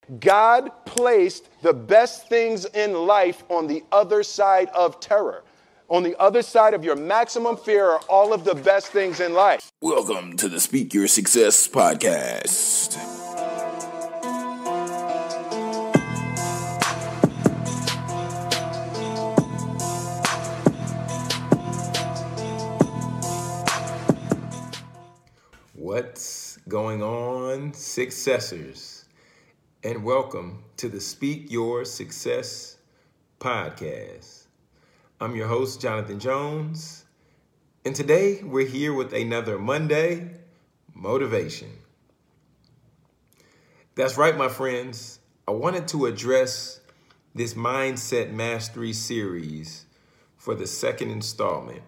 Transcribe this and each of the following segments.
God placed the best things in life on the other side of terror. On the other side of your maximum fear are all of the best things in life. Welcome to the Speak Your Success podcast. What's going on, successors? And welcome to the Speak Your Success podcast. I'm your host, Jonathan Jones, and today we're here with another Monday motivation. That's right, my friends. I wanted to address this Mindset Mastery series for the second installment.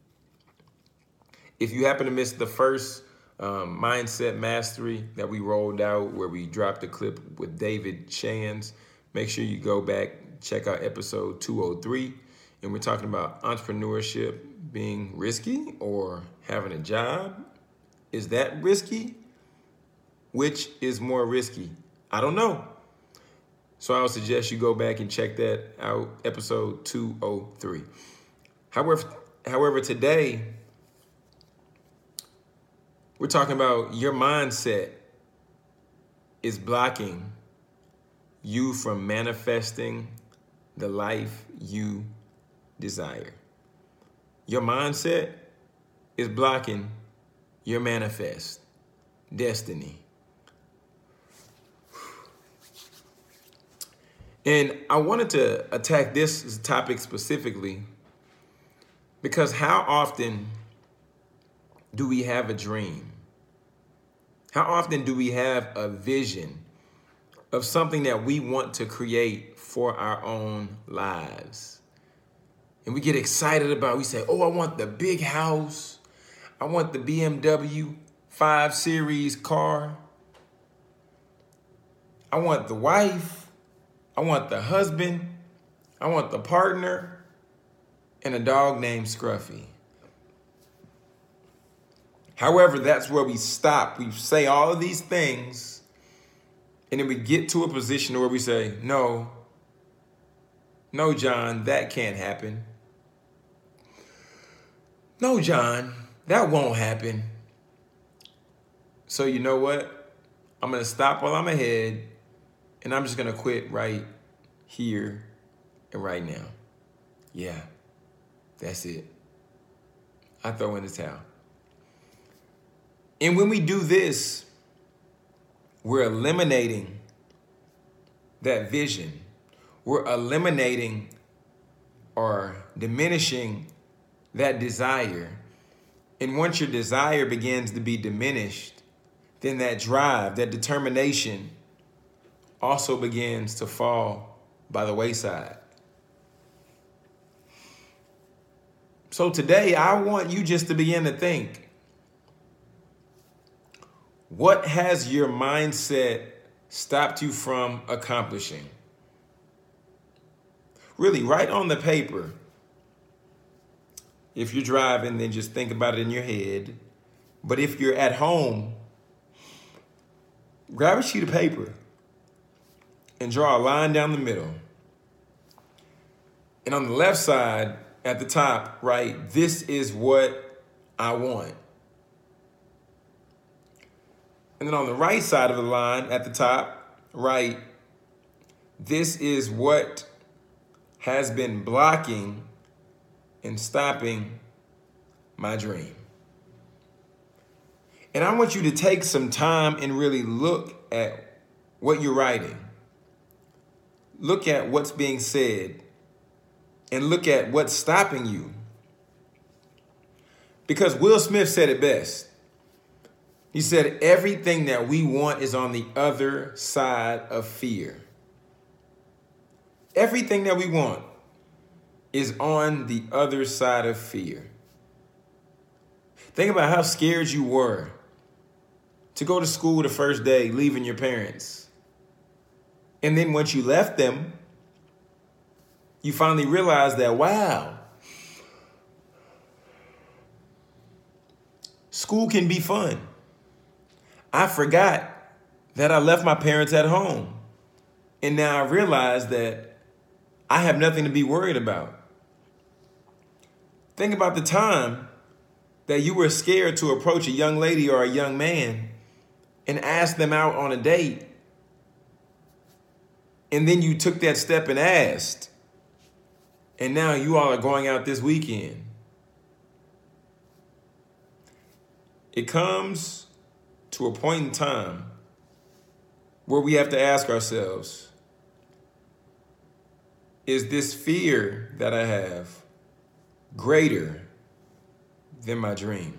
If you happen to miss the first Mindset Mastery that we rolled out where we dropped a clip with David Shands, make sure you go back, check out episode 203. And we're talking about entrepreneurship being risky or having a job. Is that risky? Which is more risky? I don't know. So I would suggest you go back and check that out, episode 203. However, today, we're talking about your mindset is blocking you from manifesting the life you desire. Your mindset is blocking your manifest destiny. And I wanted to attack this topic specifically because how often do we have a dream? How often do we have a vision of something that we want to create for our own lives? And we get excited about it. We say, oh, I want the big house. I want the BMW 5 Series car. I want the wife. I want the husband. I want the partner and a dog named Scruffy. However, that's where we stop. We say all of these things, and then we get to a position where we say, no, John, that can't happen. No, John, that won't happen. So you know what? I'm going to stop while I'm ahead, and I'm just going to quit right here and right now. Yeah, that's it. I throw in the towel. And when we do this, we're eliminating that vision. We're eliminating or diminishing that desire. And once your desire begins to be diminished, then that drive, that determination also begins to fall by the wayside. So today, I want you just to begin to think, what has your mindset stopped you from accomplishing? Really, write on the paper. If you're driving, then just think about it in your head. But if you're at home, grab a sheet of paper and draw a line down the middle. And on the left side, at the top, write, this is what I want. And then on the right side of the line at the top, write, this is what has been blocking and stopping my dream. And I want you to take some time and really look at what you're writing. Look at what's being said and look at what's stopping you. Because Will Smith said it best. He said, everything that we want is on the other side of fear. Everything that we want is on the other side of fear. Think about how scared you were to go to school the first day, leaving your parents. And then once you left them, you finally realized that, wow, school can be fun. I forgot that I left my parents at home. And now I realize that I have nothing to be worried about. Think about the time that you were scared to approach a young lady or a young man and ask them out on a date. And then you took that step and asked. And now you all are going out this weekend. It comes to a point in time where we have to ask ourselves, is this fear that I have greater than my dream?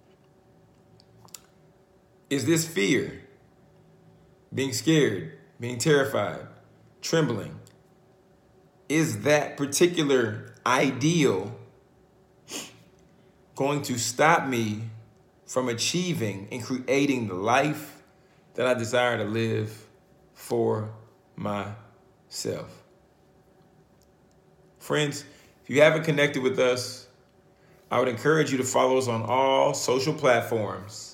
Is this fear, being scared, being terrified, trembling, is that particular ideal going to stop me from achieving and creating the life that I desire to live for myself? Friends, if you haven't connected with us, I would encourage you to follow us on all social platforms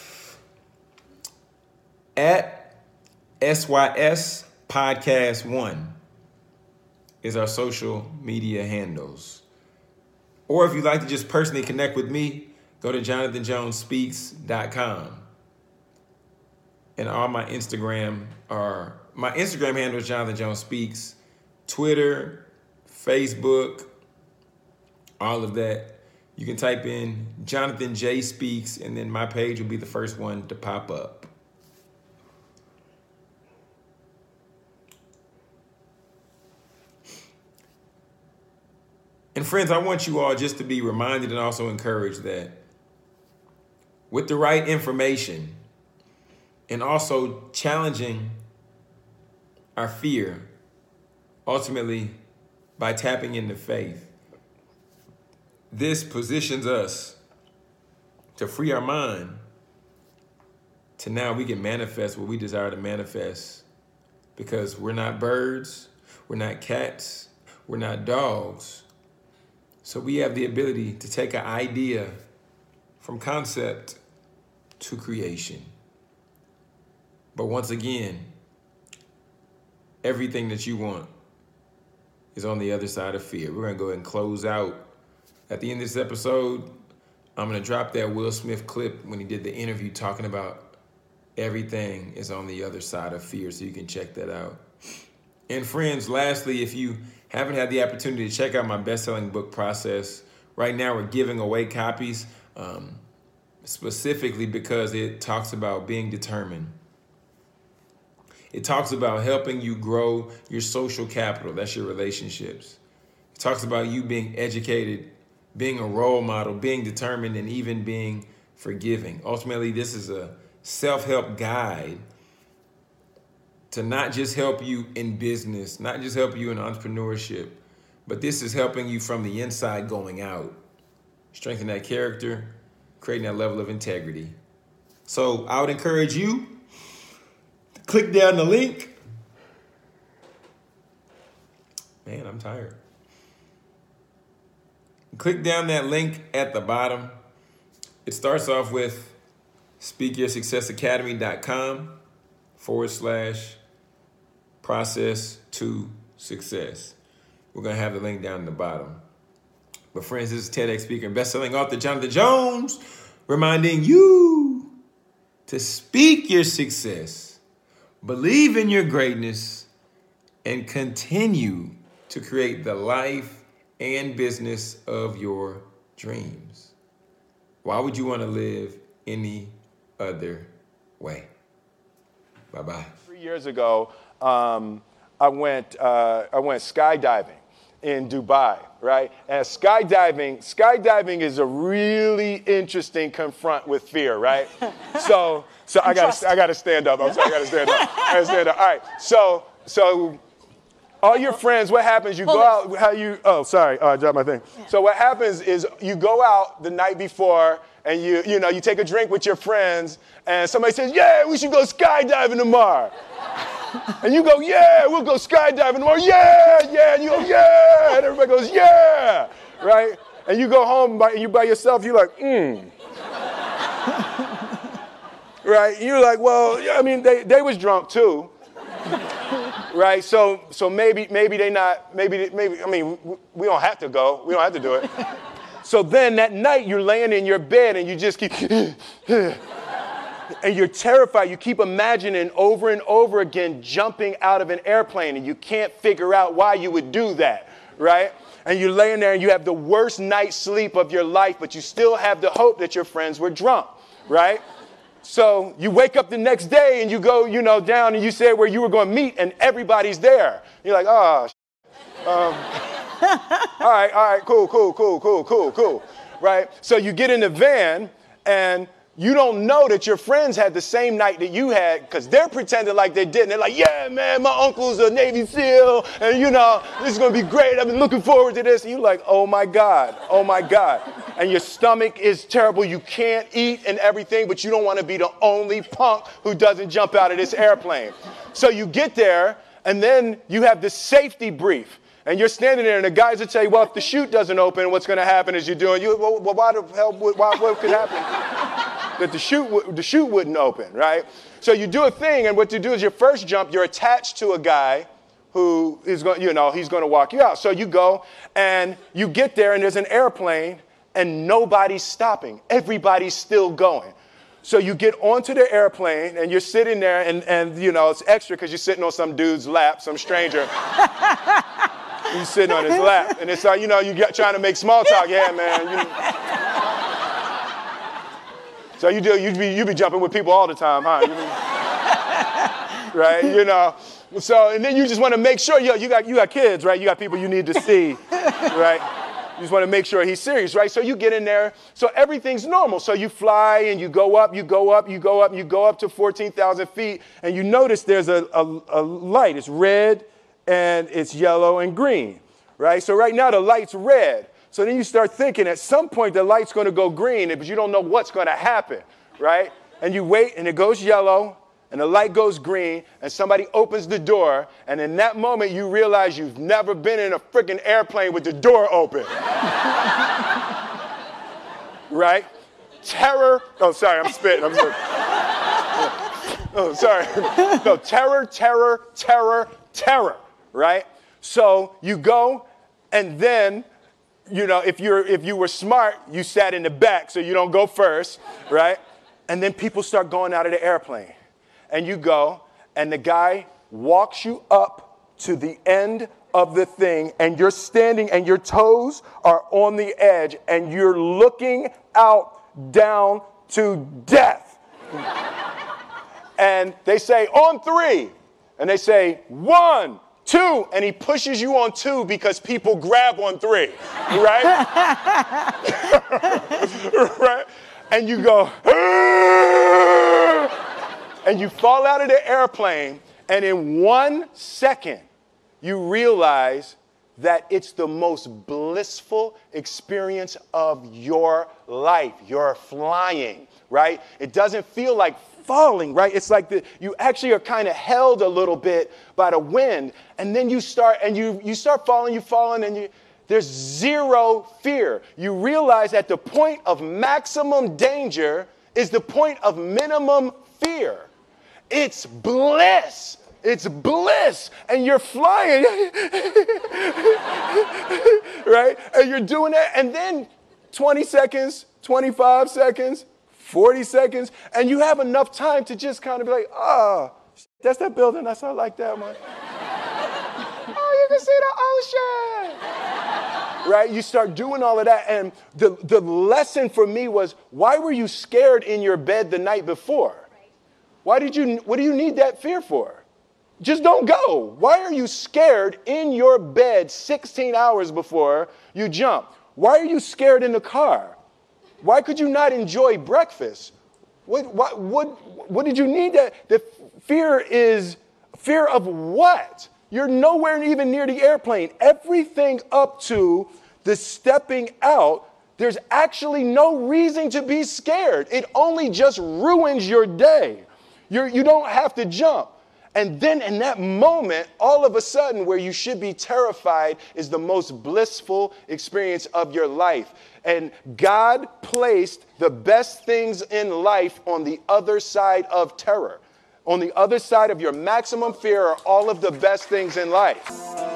at SYS Podcast 1 is our social media handles. Or if you'd like to just personally connect with me, go to jonathanjonesspeaks.com. And all my Instagram handle is Jonathan Jones Speaks, Twitter, Facebook, all of that. You can type in Jonathan J Speaks, and then my page will be the first one to pop up. And friends, I want you all just to be reminded and also encouraged that with the right information and also challenging our fear, ultimately by tapping into faith, this positions us to free our mind to now we can manifest what we desire to manifest, because we're not birds, we're not cats, we're not dogs. So we have the ability to take an idea from concept to creation. But once again, everything that you want is on the other side of fear. We're going to go ahead and close out. At the end of this episode, I'm going to drop that Will Smith clip when he did the interview talking about everything is on the other side of fear, so you can check that out. And friends, lastly, if you haven't had the opportunity to check out my best-selling book process, right now we're giving away copies specifically because it talks about being determined. It talks about helping you grow your social capital. That's your relationships. It talks about you being educated, being a role model, being determined, and even being forgiving. Ultimately, this is a self-help guide to not just help you in business, not just help you in entrepreneurship, but this is helping you from the inside going out. Strengthen that character, creating that level of integrity. So I would encourage you to click down the link. Man, I'm tired. Click down that link at the bottom. It starts off with speakyoursuccessacademy.com/process to success. We're going to have the link down at the bottom. But friends, this is TEDx speaker and best-selling author Jonathan Jones reminding you to speak your success, believe in your greatness, and continue to create the life and business of your dreams. Why would you want to live any other way? Bye-bye. 3 years ago, I went skydiving in Dubai, right? And skydiving is a really interesting confront with fear, right? So I gotta stand up. I'm sorry, I gotta stand up. All right. So all your friends, what happens? You go out. I dropped my thing. Yeah. So what happens is you go out the night before and you take a drink with your friends, and somebody says, "Yeah, we should go skydiving tomorrow." And you go, "Yeah, we'll go skydiving tomorrow." "Yeah, yeah." And you go, "Yeah." And everybody goes, "Yeah." Right? And you go home by yourself, you're like, Right? You're like, well, I mean, they was drunk too. Right? So maybe they not, maybe, I mean, we don't have to go. We don't have to do it. So then that night you're laying in your bed and you just keep, and you're terrified. You keep imagining over and over again jumping out of an airplane and you can't figure out why you would do that, right? And you're laying there and you have the worst night's sleep of your life, but you still have the hope that your friends were drunk, right? So you wake up the next day and you go, down and you say where you were going to meet and everybody's there. You're like, oh, all right, cool, right? So you get in the van and you don't know that your friends had the same night that you had because they're pretending like they didn't. They're like, yeah, man, my uncle's a Navy SEAL and, this is going to be great. I've been looking forward to this. And you're like, oh, my God. And your stomach is terrible. You can't eat and everything, but you don't want to be the only punk who doesn't jump out of this airplane. So you get there and then you have the safety brief. And you're standing there, and the guys will tell you, well, if the chute doesn't open, what's going to happen is well, why the hell, what could happen? That the chute wouldn't open, right? So you do a thing, and what you do is your first jump, you're attached to a guy who is going, he's going to walk you out. So you go, and you get there, and there's an airplane, and nobody's stopping. Everybody's still going. So you get onto the airplane, and you're sitting there, and it's extra because you're sitting on some dude's lap, some stranger. He's sitting on his lap, and it's like, trying to make small talk. Yeah, man. So you be jumping with people all the time, huh? Right? So, and then you just want to make sure, you got kids, right? You got people you need to see, right? You just want to make sure he's serious, right? So you get in there. So everything's normal. So you fly and you go up to 14,000 feet, and you notice there's a light. It's red, and it's yellow and green, right? So right now the light's red. So then you start thinking at some point the light's going to go green, but you don't know what's going to happen, right? And you wait, and it goes yellow, and the light goes green, and somebody opens the door, and in that moment you realize you've never been in a freaking airplane with the door open. Right? Terror. Oh, sorry, I'm spitting. Oh, sorry. No, terror. Right? So you go, and then, if you were smart, you sat in the back so you don't go first, right? And then people start going out of the airplane. And you go, and the guy walks you up to the end of the thing, and you're standing, and your toes are on the edge, and you're looking out down to death. And they say, on 3. And they say, 1, 2, and he pushes you on 2 because people grab on 3, right? Right? And you go, and you fall out of the airplane, and in 1 second, you realize that it's the most blissful experience of your life. You're flying, right? It doesn't feel like falling, right? It's like you actually are kind of held a little bit by the wind, and then you start falling, and there's zero fear. You realize that the point of maximum danger is the point of minimum fear. It's bliss. It's bliss. And you're flying. Right? And you're doing that. And then 20 seconds, 25 seconds, 40 seconds, and you have enough time to just kind of be like, oh, that's that building. I saw like that one. Oh, you can see the ocean. Right? You start doing all of that. And the lesson for me was, why were you scared in your bed the night before? What do you need that fear for? Just don't go. Why are you scared in your bed 16 hours before you jump? Why are you scared in the car? Why could you not enjoy breakfast? What did you need that? The fear is fear of what? You're nowhere even near the airplane. Everything up to the stepping out, there's actually no reason to be scared. It only just ruins your day. You don't have to jump. And then in that moment, all of a sudden, where you should be terrified is the most blissful experience of your life. And God placed the best things in life on the other side of terror, On the other side of your maximum fear are all of the best things in life.